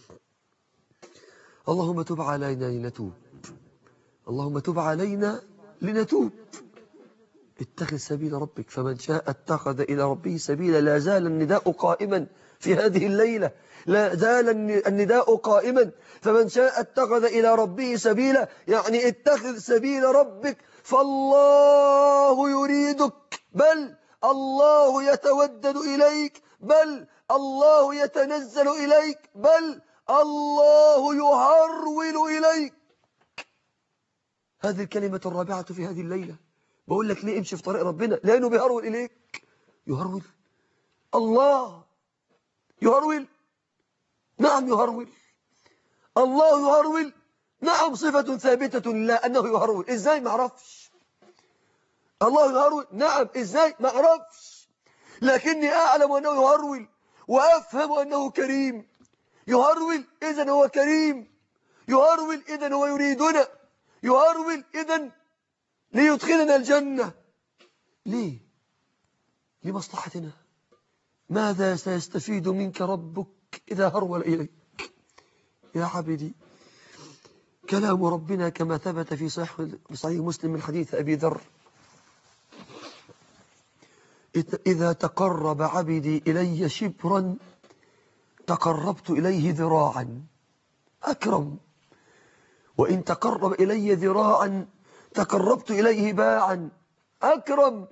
اللهم تب علينا لنتوب، اللهم تب علينا لنتوب. اتخذ سبيل ربك فمن شاء اتخذ إلى ربه سبيلا. لا زال النداء قائما في هذه الليلة، لا زال النداء قائما. فمن شاء اتخذ إلى ربه سبيلا، يعني اتخذ سبيل ربك، فالله يريدك، بل الله يتودد إليك، بل الله يتنزل إليك، بل الله يهرول إليك. هذه الكلمة الرابعة في هذه الليلة. بقول لك ليه امشي في طريق ربنا؟ لأنه بيهرول إليك. يهرول الله، يهرول، نعم يهرول الله، يهرول نعم. صفة ثابتة لله أنه يهرول. إزاي؟ ما أعرفش. الله يهرول نعم. إزاي؟ ما أعرفش، لكني أعلم أنه يهرول وأفهم أنه كريم. يهرول إذن هو كريم، يهرول إذن هو يريدنا، يهرول إذن ليدخلنا الجنة. ليه؟ لمصلحتنا. ماذا سيستفيد منك ربك إذا هرول إليك؟ يا عبدي، كلام ربنا كما ثبت في صحيح صحيح مسلم من حديث أبي ذر: إذا تقرب عبدي إلي شبرا تقربت إليه ذراعا أكرم، وإن تقرب إلي ذراعا تقربت إليه باعا أكرم،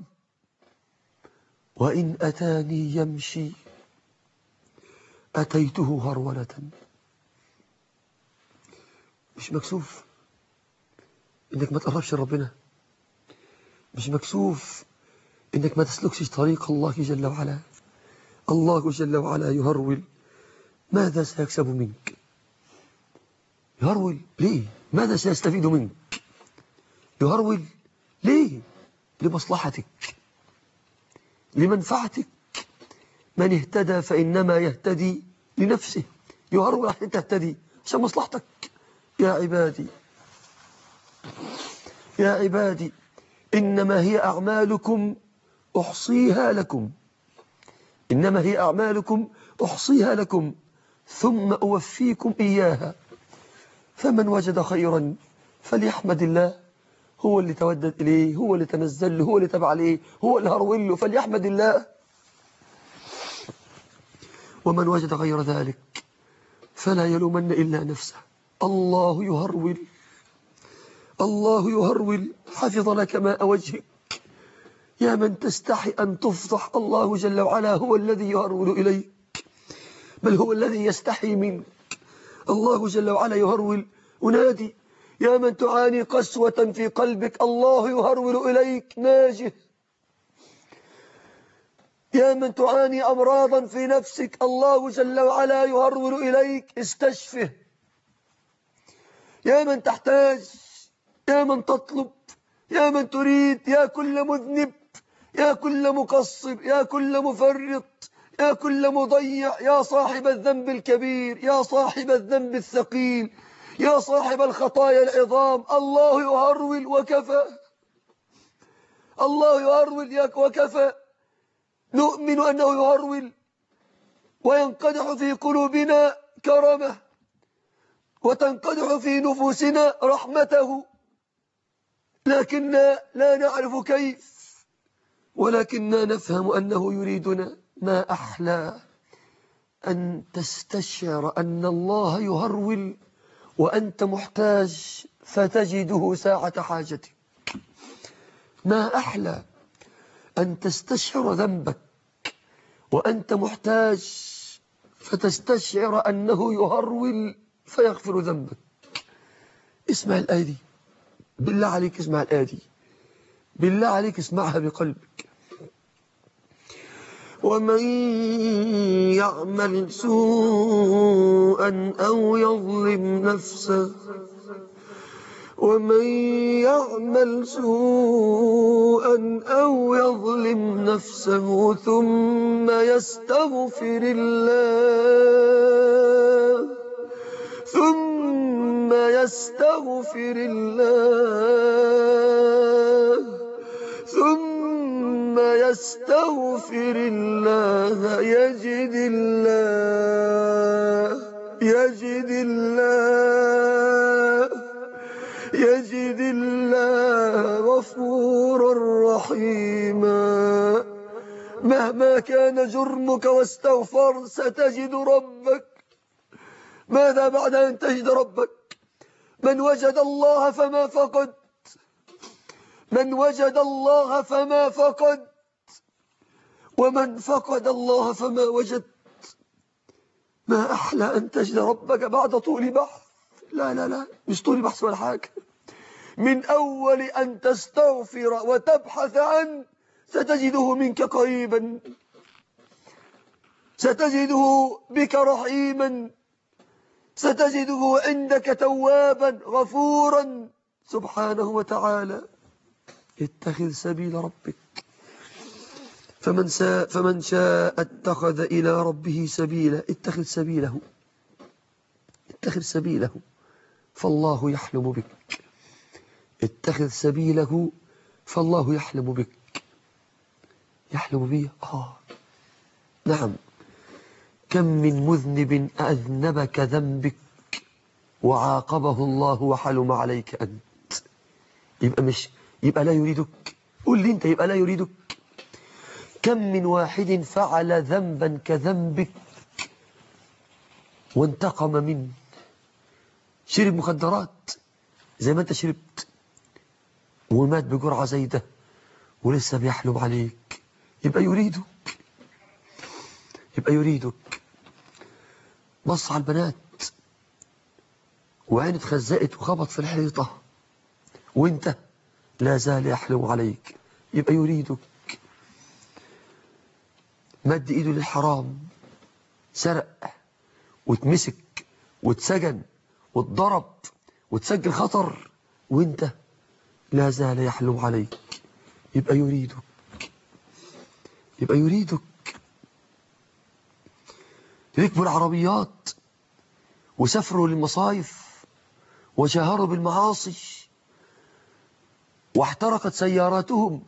وإن أتاني يمشي أتيته هرولة. مش مكسوف إنك ما تقربش ربنا؟ مش مكسوف إنك ما تسلكش طريق الله جل وعلا؟ الله جل وعلا يهرول. ماذا سيكسب منك؟ يهرول ليه؟ ماذا سيستفيد منك؟ يهرول ليه؟ لمصلحتك، لمنفعتك. من اهتدى فإنما يهتدي لنفسه. يهرول عشان تهتدي، عشان مصلحتك. يا عبادي، يا عبادي، إنما هي أعمالكم أحصيها لكم، إنما هي أعمالكم أحصيها لكم ثم أوفيكم إياها. فمن وجد خيرا فليحمد الله، هو اللي تودد إليه، هو اللي تنزل له، هو اللي تبع عليه، هو اللي هرول له، فليحمد الله. ومن وجد غير ذلك فلا يلومن إلا نفسه. الله يهرول، الله يهرول. حفظ لك ماء وجهك، يا من تستحي أن تفضح، الله جل وعلا هو الذي يهرول إليك، بل هو الذي يستحي منك. الله جل وعلا يهرول. أنادي يا من تعاني قسوة في قلبك، الله يهرول إليك، ناجه. يا من تعاني أمراضا في نفسك، الله جل وعلا يهرول إليك، استشفه. يا من تحتاج، يا من تطلب، يا من تريد، يا كل مذنب، يا كل مقصر، يا كل مفرط، يا كل مضيع، يا صاحب الذنب الكبير، يا صاحب الذنب الثقيل، يا صاحب الخطايا العظام، الله يهرول وكفى. الله يهرول وكفى. نؤمن أنه يهرول وينقدح في قلوبنا كرمه، وتنقدح في نفوسنا رحمته، لكننا لا نعرف كيف، ولكننا نفهم أنه يريدنا. ما أحلى أن تستشعر أن الله يهرول وأنت محتاج فتجده ساعة حاجتك. ما أحلى أن تستشعر ذنبك وأنت محتاج فتستشعر أنه يهرول فيغفر ذنبك. اسمع الآية دي، بالله عليك اسمع الآية دي، بالله عليك اسمعها بقلبك. ومن يعمل سوءا أو يظلم نفسه ومن يعمل سوءا أو يظلم نفسه ثم يستغفر الله ثم يستغفر الله ثم يستغفر الله يجد الله يجد الله يجد الله غفورا رحيما. مهما كان جرمك واستغفر ستجد ربك. ماذا بعد أن تجد ربك؟ من وجد الله فما فقد، من وجد الله فما فقد، ومن فقد الله فما وجد. ما أحلى أن تجد ربك بعد طول بحث. لا لا لا مش طول بحث ولا حاجة، من أول أن تستغفر وتبحث عنه ستجده منك قريبا، ستجده بك رحيما، ستجده عندك توابا غفورا سبحانه وتعالى. اتخذ سبيل ربك، فمن, سا فمن شاء اتخذ إلى ربه سبيلا. اتخذ سبيله، اتخذ سبيله فالله يحلم بك. اتخذ سبيله فالله يحلم بك. يحلم بي؟ آه نعم. كم من مذنب أذنب كذنبك وعاقبه الله وحلم عليك أنت. يبقى مش يبقى لا يريدك. قل لي أنت، يبقى لا يريدك. كم من واحد فعل ذنبا كذنبك وانتقم منه. شرب مخدرات زي ما أنت شربت ومات بجرعة زي ده ولسه بيحلم عليك. يبقى يريدك، يبقى يريدك. بص على البنات وعينه اتخزقت وخبط في الحيطة وانت لا زال يحلم عليك. يبقى يريدك. مد ايده للحرام، سرق واتمسك واتسجن واتضرب وتسجل خطر وانت لا زال يحلم عليك. يبقى يريدك، يبقى يريدك. ركبوا العربيات وسافروا للمصايف وشاهروا بالمعاصي واحترقت سياراتهم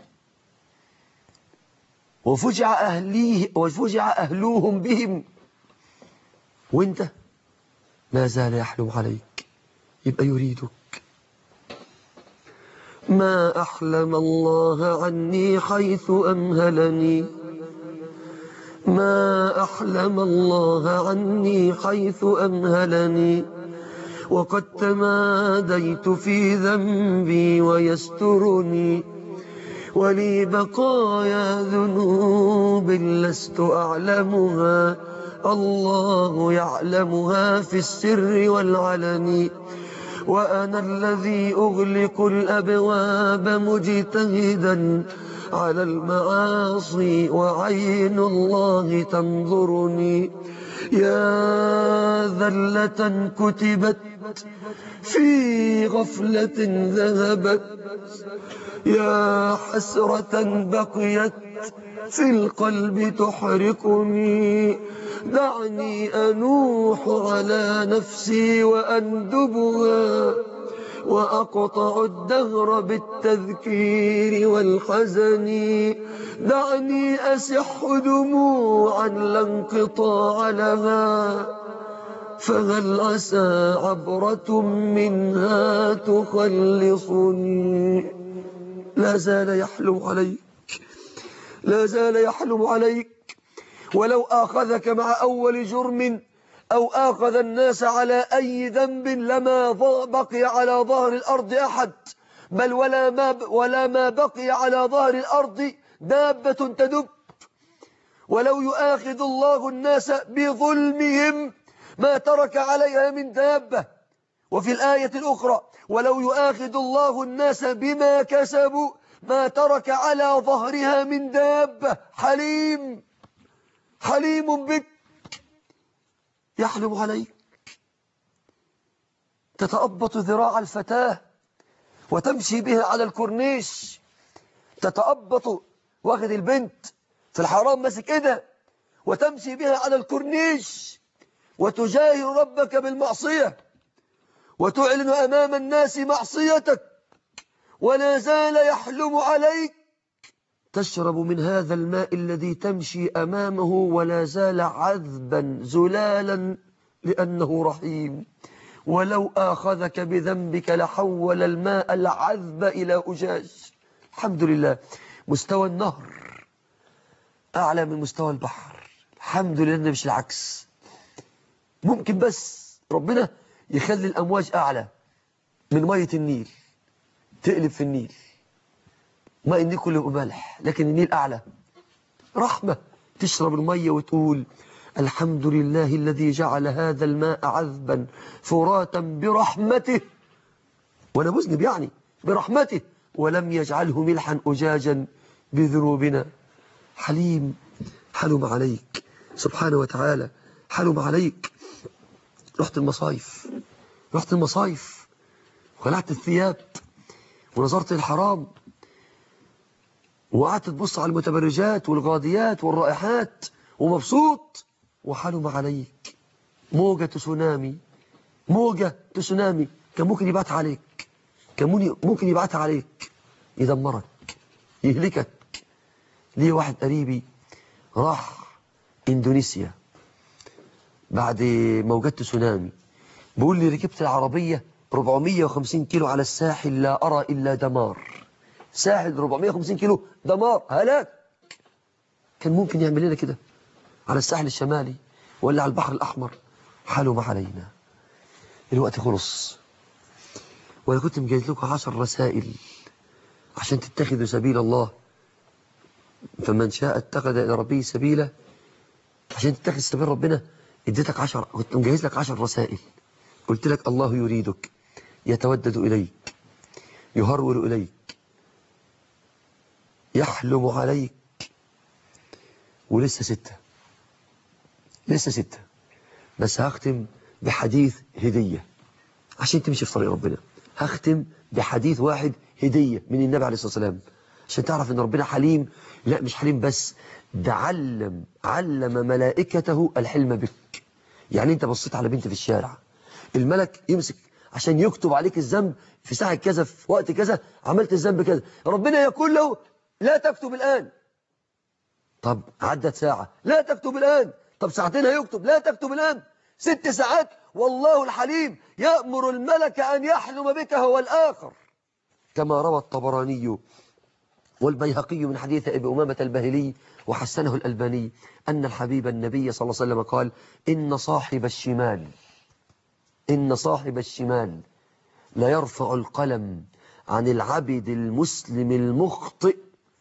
وفجع أهليه وفجع أهلوهم بهم وانت لا زال يحلم عليك. يبقى يريدك. ما أحلم الله عني حيث أمهلني، ما أحلم الله عني حيث أمهلني، وقد تماديت في ذنبي ويسترني، ولي بقايا ذنوب لست أعلمها، الله يعلمها في السر والعلن. وأنا الذي أغلق الأبواب مجتهدا على المعاصي، وعين الله تنظرني. يا ذلة كتبت في غفلة ذهبت، يا حسرة بقيت في القلب تحرقني. دعني أنوح على نفسي وأندبها، وأقطع الدهر بالتذكير والحزن. دعني أسح دموعا لا انقطاع لها، فهل عسى عبرة منها تخلصني. لا زال يحلم عليك، لا زال يحلم عليك، ولو آخذك مع أول جرم أو آخذ الناس على أي ذنب لما بقي على ظهر الأرض أحد، بل ولا ما, ولا ما بقي على ظهر الأرض دابة تدب. ولو يؤاخذ الله الناس بظلمهم ما ترك عليها من دابة. وفي الآية الأخرى ولو يؤاخذ الله الناس بما كسبوا ما ترك على ظهرها من دابة. حليم، حليم بك، يحلم عليك. تتأبط ذراع الفتاة وتمشي بها على الكورنيش، تتأبط واخد البنت في الحرام ماسك ايدها وتمشي بها على الكورنيش، وتجاهر ربك بالمعصية وتعلن أمام الناس معصيتك، ولا زال يحلم عليك. تشرب من هذا الماء الذي تمشي أمامه ولا زال عذبا زلالا لأنه رحيم. ولو آخذك بذنبك لحول الماء العذب إلى أجاج. الحمد لله مستوى النهر أعلى من مستوى البحر، الحمد لله مش العكس. ممكن بس ربنا يخلي الأمواج أعلى من مية النيل تقلب في النيل، ماء النيل كله مالح لكن النيل أعلى. رحمة، تشرب المية وتقول الحمد لله الذي جعل هذا الماء عذبا فراتا برحمته، وأنا مذنب يعني برحمته، ولم يجعله ملحا أجاجا بذنوبنا. حليم، حلم عليك سبحانه وتعالى، حلم عليك. رحت المصايف، رحت المصايف وخلعت الثياب ونظرت الحرام وقعدت تبص على المتبرجات والغاديات والرائحات ومبسوط، وحلم عليك موجة تسونامي، موجة تسونامي كان ممكن يبعتها عليك، كان ممكن يبعتها عليك يدمرك يهلكك. ليه واحد قريبي راح اندونيسيا بعد موجات تسونامي، بيقول لي ركبت العربية أربعمية وخمسين كيلو على الساحل لا أرى إلا دمار. ساحل أربعمية وخمسين كيلو دمار هلاك. كان ممكن يعمل لنا كده على الساحل الشمالي ولا على البحر الأحمر. حلم علينا. الوقت خلص، وأنا كنت مجهز لكم عشر رسائل عشان تتخذوا سبيل الله، فمن شاء اتخذ إلى ربه سبيلا. عشان تتخذ سبيل ربنا اديتك عشر، كنت مجهز لك عشر رسائل. قلت لك الله يريدك، يتودد إليك، يهرول إليك، يحلم عليك. ولسه ستة، لسه ستة. بس هختم بحديث هدية عشان تمشي في طريق ربنا. هختم بحديث واحد هدية من النبي عليه الصلاة والسلام عشان تعرف ان ربنا حليم. لا مش حليم بس، ده علم علم ملائكته الحلم بك. يعني انت بصيت على بنت في الشارع، الملك يمسك عشان يكتب عليك الذنب في ساعة كذا في وقت كذا، عملت الذنب كذا، ربنا يقول له لا تكتب الآن. طب عدت ساعة، لا تكتب الآن. طب ساعتين هيكتب، لا تكتب الآن. ست ساعات، والله الحليم يأمر الملك أن يحلم بك هو الآخر، كما روى الطبراني والبيهقي من حديث أبي أمامة الباهلي وحسنه الألباني أن الحبيب النبي صلى الله عليه وسلم قال إن صاحب الشمال إن صاحب الشمال لا يرفع القلم عن العبد المسلم المخطئ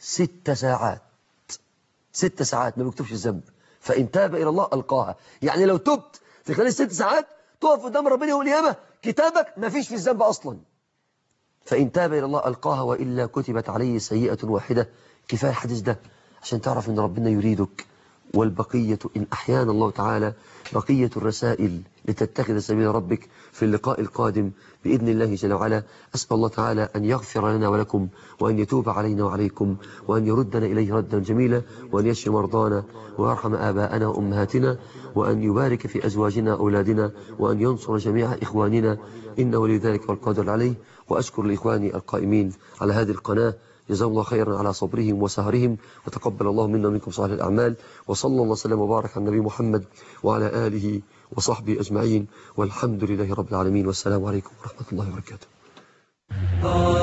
ست ساعات ست ساعات ما بيكتبش الذنب. فإن تاب إلى الله ألقاها. يعني لو تبت في خلال ست ساعات تقف قدام ربنا يوم القيامة كتابك ما فيش في الذنب أصلا. فإن تاب إلى الله ألقاها وإلا كتبت عليه سيئة واحدة. كفاية الحديث ده عشان تعرف أن ربنا يريدك. والبقية إن أحيانا الله تعالى بقية الرسائل لتتخذ سبيل ربك في اللقاء القادم بإذن الله جل وعلا. أسأل الله تعالى أن يغفر لنا ولكم وأن يتوب علينا وعليكم وأن يردنا إليه ردا جميلا وأن يشفي مرضانا ويرحم آباءنا وأمهاتنا وأن يبارك في أزواجنا وأولادنا وأن ينصر جميع إخواننا إنه ولي ذلك والقادر عليه. وأشكر لإخواني القائمين على هذه القناة جزاهم الله خيرا على صبرهم وسهرهم وتقبل الله منا ومنكم صالح الأعمال. وصلى الله وسلم وبارك على النبي محمد وعلى آله وصحبه أجمعين والحمد لله رب العالمين والسلام عليكم ورحمة الله وبركاته.